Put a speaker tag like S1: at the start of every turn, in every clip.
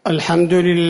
S1: الحمد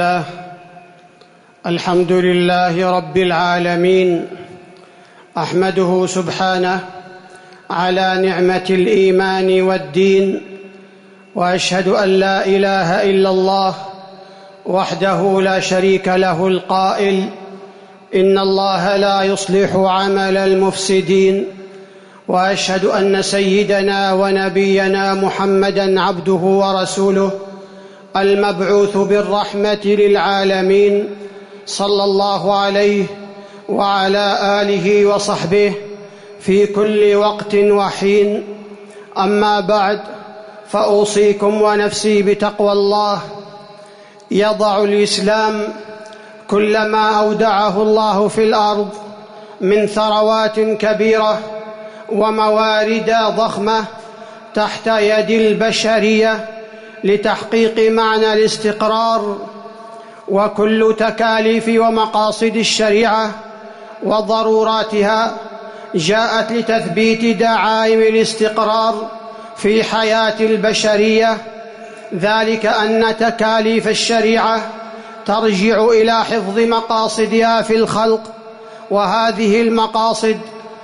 S1: لله رب العالمين. أحمده سبحانه على نعمة الإيمان والدين، وأشهد أن لا إله إلا الله وحده لا شريك له القائل: إن الله لا يصلح عمل المفسدين. وأشهد أن سيدنا ونبينا محمدًا عبده ورسوله المبعوث بالرحمة للعالمين، صلى الله عليه وعلى آله وصحبه في كل وقت وحين. أما بعد، فأوصيكم ونفسي بتقوى الله. يضع الإسلام كل ما أودعه الله في الأرض من ثروات كبيرة وموارد ضخمة تحت يد البشرية لتحقيق معنى الاستقرار، وكل تكاليف ومقاصد الشريعة وضروراتها جاءت لتثبيت دعائم الاستقرار في حياة البشرية. ذلك أن تكاليف الشريعة ترجع إلى حفظ مقاصدها في الخلق، وهذه المقاصد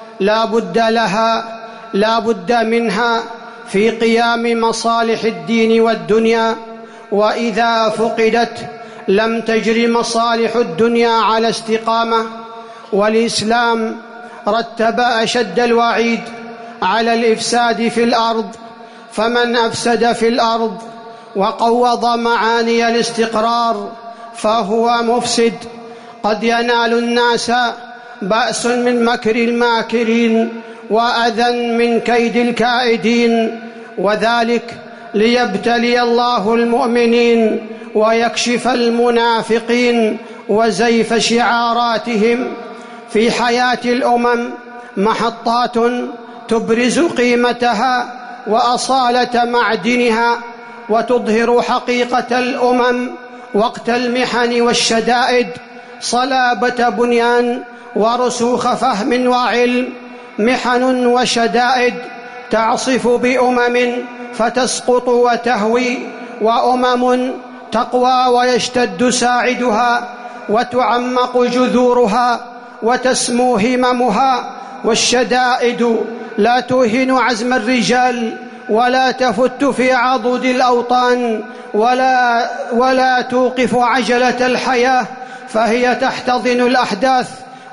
S1: لا بد منها في قيام مصالح الدين والدنيا، وإذا فقدت لم تجر مصالح الدنيا على استقامة. والإسلام رتب أشد الوعيد على الإفساد في الأرض، فمن أفسد في الأرض وقوض معاني الاستقرار فهو مفسد. قد ينال الناس بأس من مكر الماكرين وأذى من كيد الكائدين، وذلك ليبتلي الله المؤمنين ويكشف المنافقين وزيف شعاراتهم. في حياة الأمم محطات تبرز قيمتها وأصالة معدنها، وتظهر حقيقة الأمم وقت المحن والشدائد، صلابة بنيان ورسوخ فهم وعلم. محن وشدائد تعصف بأمم فتسقط وتهوي، وأمم تقوى ويشتد ساعدها وتعمق جذورها وتسمو هممها. والشدائد لا توهن عزم الرجال ولا تفت في عضد الأوطان ولا توقف عجلة الحياة، فهي تحتضن الأحداث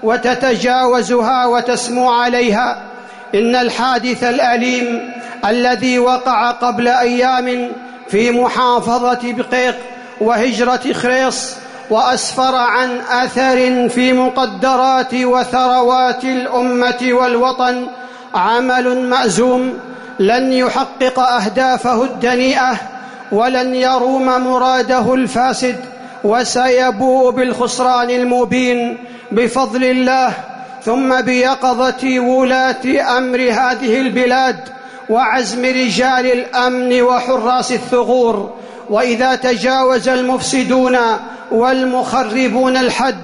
S1: وتتجاوزها وتسمو عليها. إن الحادث الأليم الذي وقع قبل أيام في محافظة بقيق وهجرة خريص وأسفر عن أثر في مقدرات وثروات الأمة والوطن عمل مأزوم لن يحقق أهدافه الدنيئة ولن يروم مراده الفاسد، وسيبوء بالخسران المبين بفضل الله ثم بيقظة ولاة أمر هذه البلاد وعزم رجال الأمن وحراس الثغور. وإذا تجاوز المفسدون والمخربون الحد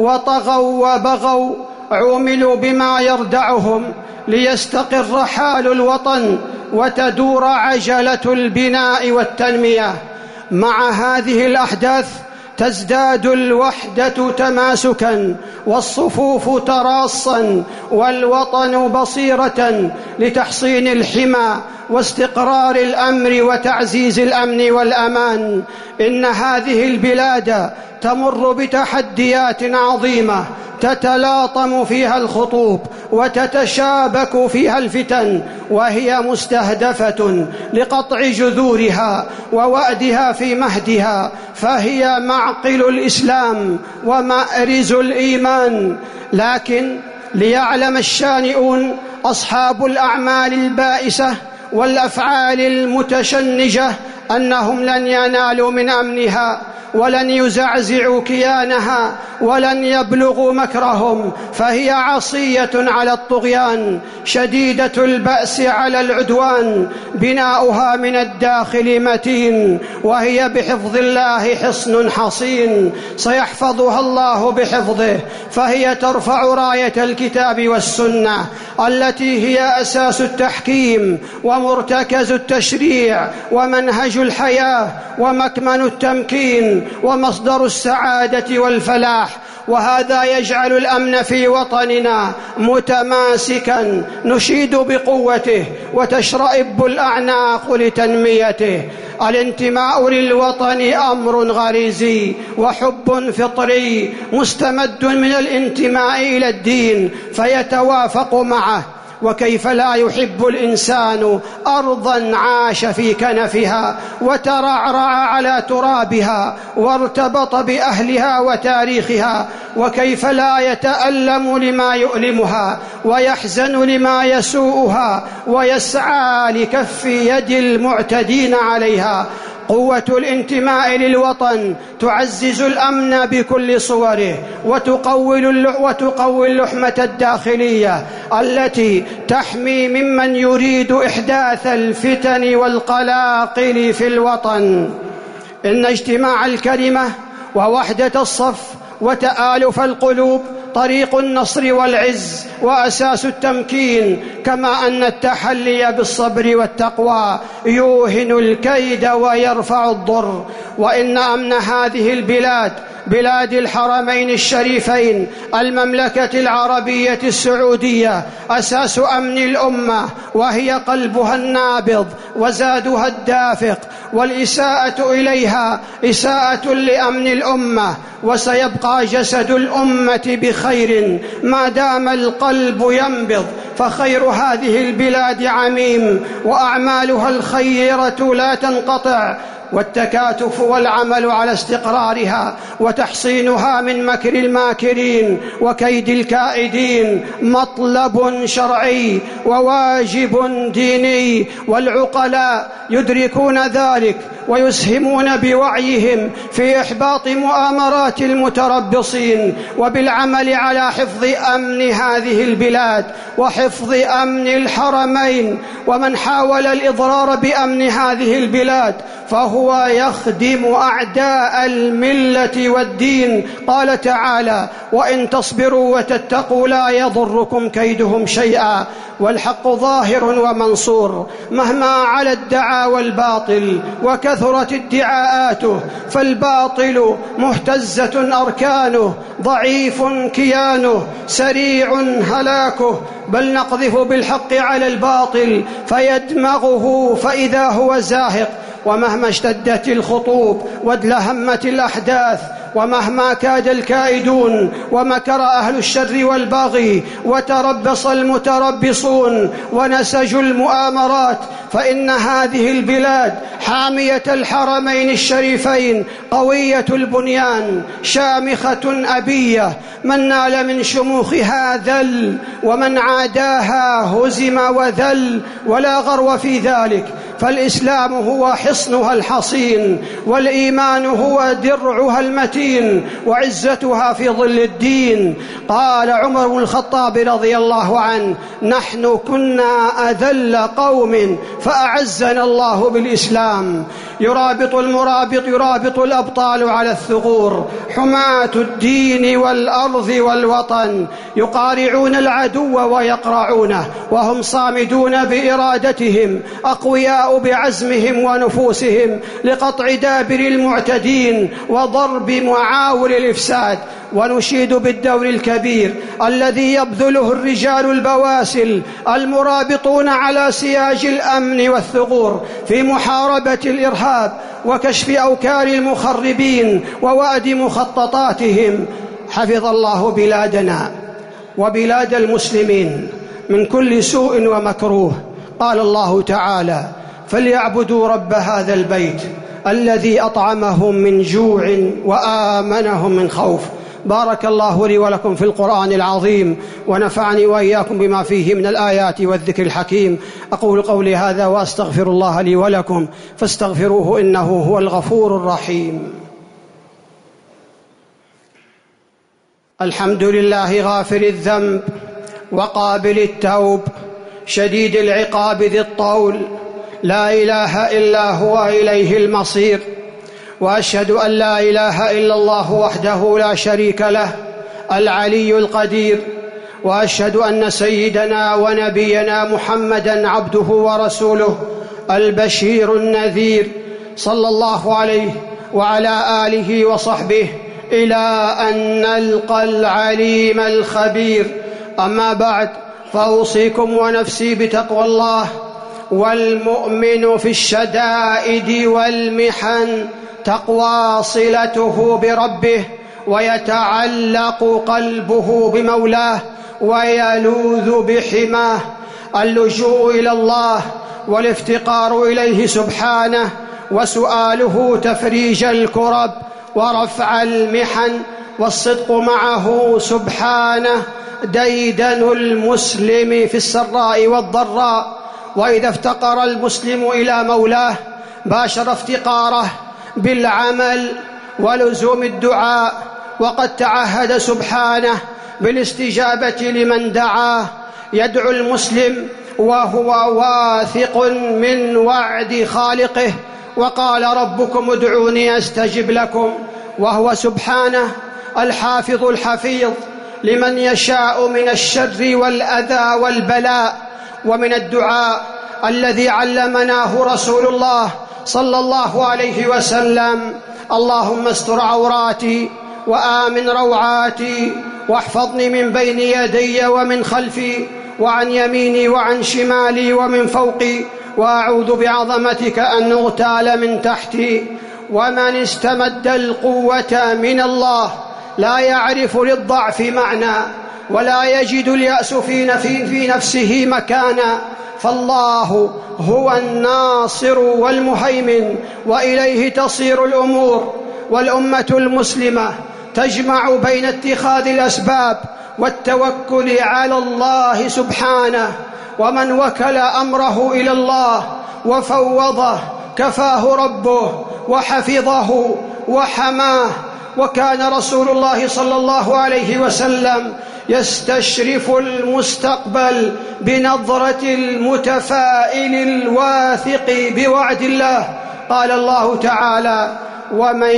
S1: وطغوا وبغوا عوملوا بما يردعهم ليستقر حال الوطن وتدور عجلة البناء والتنمية. مع هذه الأحداث تزداد الوحدة تماسكا والصفوف تراصا والوطن بصيرة لتحصين الحمى واستقرار الأمر وتعزيز الأمن والأمان. إن هذه البلاد تمر بتحديات عظيمة تتلاطم فيها الخطوب وتتشابك فيها الفتن، وهي مستهدفة لقطع جذورها ووأدها في مهدها، فهي معقل الإسلام ومأرز الإيمان. لكن ليعلم الشانئون أصحاب الأعمال البائسة والأفعال المتشنجة أنهم لن ينالوا من أمنها ولن يزعزعوا كيانها ولن يبلغوا مكرهم، فهي عصية على الطغيان شديدة البأس على العدوان، بناؤها من الداخل متين، وهي بحفظ الله حصن حصين سيحفظها الله بحفظه. فهي ترفع راية الكتاب والسنة التي هي أساس التحكيم ومرتكز التشريع ومنهج الحياة ومكمن التمكين الدين ومصدر السعادة والفلاح، وهذا يجعل الأمن في وطننا متماسكا نشيد بقوته وتشرئب الأعناق لتنميته. الانتماء للوطن أمر غريزي وحب فطري مستمد من الانتماء إلى الدين فيتوافق معه، وكيف لا يحب الإنسان أرضا عاش في كنفها وترعرع على ترابها وارتبط بأهلها وتاريخها، وكيف لا يتألم لما يؤلمها ويحزن لما يسوءها ويسعى لكف يد المعتدين عليها. قوة الانتماء للوطن تعزز الأمن بكل صوره وتقوي اللحمة الداخلية التي تحمي ممن يريد إحداث الفتن والقلاقل في الوطن. إن اجتماع الكلمة ووحدة الصف وتآلف القلوب طريق النصر والعز وأساس التمكين، كما أن التحلي بالصبر والتقوى يوهن الكيد ويرفع الضر. وإن أمن هذه البلاد، بلاد الحرمين الشريفين المملكة العربية السعودية، أساس أمن الأمة، وهي قلبها النابض وزادها الدافق، والإساءة إليها إساءة لأمن الأمة، وسيبقى جسد الأمة بخير ما دام القلب ينبض. فخير هذه البلاد عميم وأعمالها الخيرة لا تنقطع، والتكاتف والعمل على استقرارها وتحصينها من مكر الماكرين وكيد الكائدين مطلب شرعي وواجب ديني، والعقلاء يدركون ذلك ويسهمون بوعيهم في إحباط مؤامرات المتربصين وبالعمل على حفظ أمن هذه البلاد وحفظ أمن الحرمين. ومن حاول الإضرار بأمن هذه البلاد فهو يخدم أعداء الملة والدين. قال تعالى: وإن تصبروا وتتقوا لا يضركم كيدهم شيئا، والحق ظاهر ومنصور مهما على الدعاوى الباطل وكثرت ادعاءاته، فالباطل مهتزة أركانه ضعيف كيانه سريع هلاكه، بل نقذف بالحق على الباطل فيدمغه فإذا هو زاهق. ومهما اشتدت الخطوب وادلهمت الأحداث ومهما كاد الكائدون ومكر أهل الشر والبغي وتربص المتربصون ونسجوا المؤامرات، فإن هذه البلاد حامية الحرمين الشريفين قوية البنيان شامخة أبية، من نال من شموخها ذل ومن عاداها هزم وذل، ولا غرو في ذلك، فالإسلام هو حصنها الحصين، والإيمان هو درعها المتين، وعزتها في ظل الدين. قال عمر بن الخطاب رضي الله عنه: نحن كنا أذل قوم فأعزنا الله بالإسلام. يرابط المرابط، يرابط الأبطال على الثغور، حماة الدين والأرض والوطن، يقارعون العدو ويقرعونه وهم صامدون بإرادتهم، أقوياء بعزمهم ونفوسهم لقطع دابر المعتدين وضرب معاول الإفساد. ونشيد بالدور الكبير الذي يبذله الرجال البواسل المرابطون على سياج الأمن والثغور في محاربة الإرهاب وكشف أوكار المخربين ووأد مخططاتهم. حفظ الله بلادنا وبلاد المسلمين من كل سوء ومكروه. قال الله تعالى: فليعبدوا رب هذا البيت الذي أطعمهم من جوع وآمنهم من خوف. بارك الله لي ولكم في القرآن العظيم، ونفعني وإياكم بما فيه من الآيات والذكر الحكيم. أقول قولي هذا وأستغفر الله لي ولكم فاستغفروه إنه هو الغفور الرحيم. الحمد لله غافر الذنب وقابل التوب شديد العقاب ذي الطول، لا إله إلا هو إليه المصير. وأشهد أن لا إله إلا الله وحده لا شريك له العلي القدير، وأشهد أن سيدنا ونبينا محمدًا عبده ورسوله البشير النذير، صلى الله عليه وعلى آله وصحبه إلى أن نلقى العليم الخبير. أما بعد، فأوصيكم ونفسي بتقوى الله. والمؤمن في الشدائد والمحن تقوى صلته بربه، ويتعلق قلبه بمولاه، ويلوذ بحماه. اللجوء إلى الله والافتقار إليه سبحانه، وسؤاله تفريج الكرب ورفع المحن، والصدق معه سبحانه ديدن المسلم في السراء والضراء. وإذا افتقر المسلم إلى مولاه باشر افتقاره بالعمل ولزوم الدعاء، وقد تعهد سبحانه بالاستجابة لمن دعاه. يدعو المسلم وهو واثق من وعد خالقه، وقال ربكم ادعوني أستجب لكم، وهو سبحانه الحافظ الحفيظ لمن يشاء من الشر والأذى والبلاء. ومن الدعاء الذي علمناه رسول الله صلى الله عليه وسلم: اللهم استر عوراتي وآمن روعاتي، واحفظني من بين يدي ومن خلفي، وعن يميني وعن شمالي ومن فوقي، وأعوذ بعظمتك أن أغتال من تحتي. ومن استمد القوة من الله لا يعرف للضعف معنى، ولا يجد اليأس في نفسه مكانا، فالله هو الناصر والمهيمن، وإليه تصير الأمور. والأمة المسلمة تجمع بين اتخاذ الأسباب والتوكل على الله سبحانه، ومن وكل أمره إلى الله وفوضه كفاه ربه وحفظه وحماه. وكان رسول الله صلى الله عليه وسلم يستشرف المستقبل بنظرة المتفائل الواثق بوعد الله. قال الله تعالى: ومن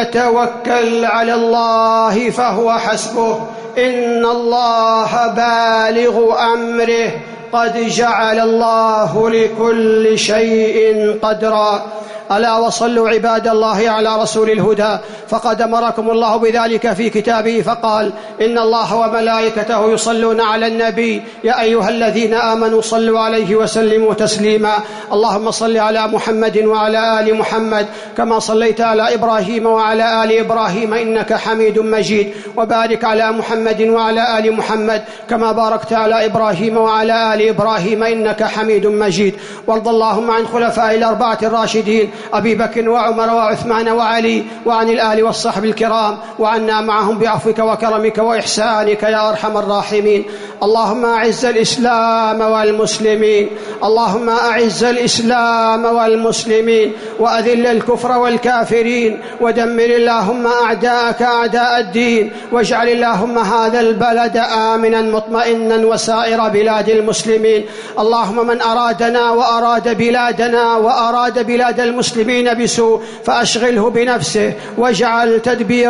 S1: يتوكل على الله فهو حسبه، إن الله بالغ أمره، قد جعل الله لكل شيء قدرا. ألا وصلوا عباد الله على رسول الهدى، فقد أمركم الله بذلك في كتابه فقال: إن الله وملائكته يصلون على النبي، يا أيها الذين آمنوا صلوا عليه وسلموا تسليما. اللهم صل على محمد وعلى آل محمد كما صليت على إبراهيم وعلى آل إبراهيم إنك حميد مجيد، وبارك على محمد وعلى آل محمد كما باركت على إبراهيم وعلى آل إبراهيم إنك حميد مجيد. وارض اللهم عن خلفاء الأربعة الراشدين أبي بكر وعمر وعثمان وعلي، وعن الآل والصحب الكرام، وعنا معهم بعفوك وكرمك وإحسانك يا أرحم الراحمين. اللهم أعز الإسلام والمسلمين، اللهم أعز الإسلام والمسلمين، وأذل الكفر والكافرين، ودمر اللهم أعداءك أعداء الدين، واجعل اللهم هذا البلد آمنا مطمئنا وسائر بلاد المسلمين. اللهم من أرادنا وأراد بلادنا وأراد بلاد المسلمين بسوء فأشغله بنفسه، واجعل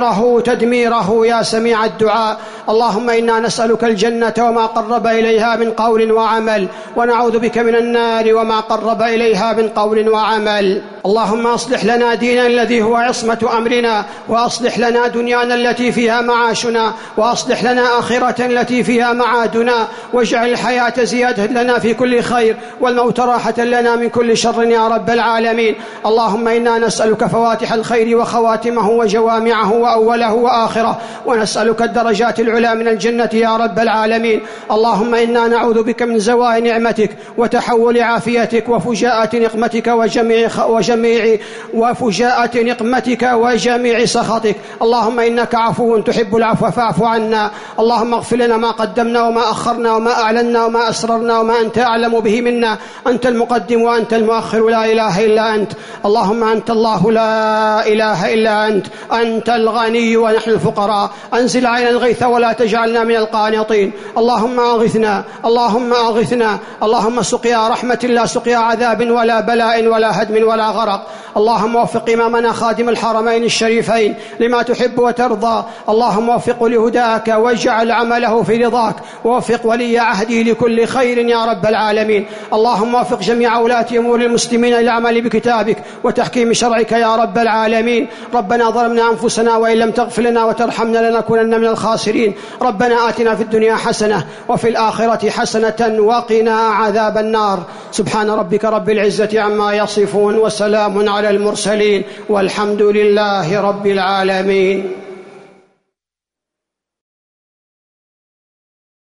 S1: تدميره يا سميع الدعاء. اللهم إنا نسألك الجنة وما قرب إليها من قول وعمل، ونعوذ بك من النار وما قرب إليها من قول وعمل. اللهم أصلح لنا ديننا الذي هو عصمة أمرنا، وأصلح لنا دنيانا التي فيها معاشنا، وأصلح لنا آخرة التي فيها معادنا، واجعل الحياة زيادة لنا في كل خير، والموت راحة لنا من كل شر يا رب العالمين. اللهم إنا نسألك فواتح الخير وخواتمه وجوامعه وأوله وآخره، ونسألك الدرجات العلى من الجنة يا رب العالمين. اللهم إنا نعوذ بك من زوال نعمتك وتحول عافيتك وفجاءة نقمتك وجميع سخطك. اللهم إنك عفو تحب العفو فاعف عنا. اللهم اغفر لنا ما قدمنا وما أخرنا وما أعلنا وما أسررنا وما أنت أعلم به منا. أنت المقدم وأنت المؤخر، لا إله إلا أنت. اللهم أنت الله لا إله إلا أنت، أنت الغني ونحن الفقراء. أنزل علينا الغيث ولا تجعلنا من القانطين. اللهم أغثنا، اللهم أغثنا، اللهم سقيا رحمة لا سقيا عذاب ولا بلاء ولا هدم ولا الغرق. اللهم وفق إمامنا خادم الحرمين الشريفين لما تحب وترضى. اللهم وفقه لهداك واجعل عمله في رضاك، ووفق ولي عهده لكل خير يا رب العالمين. اللهم وفق جميع ولاة أمور المسلمين للعمل بكتابك وتحكيم شرعك يا رب العالمين. ربنا ظلمنا أنفسنا وإن لم تغفر لنا وترحمنا لنكونن من الخاسرين. ربنا آتنا في الدنيا حسنة وفي الآخرة حسنة وقنا عذاب النار. سبحان ربك رب العزة عما يصفون وسلام على المرسلين والحمد لله رب العالمين.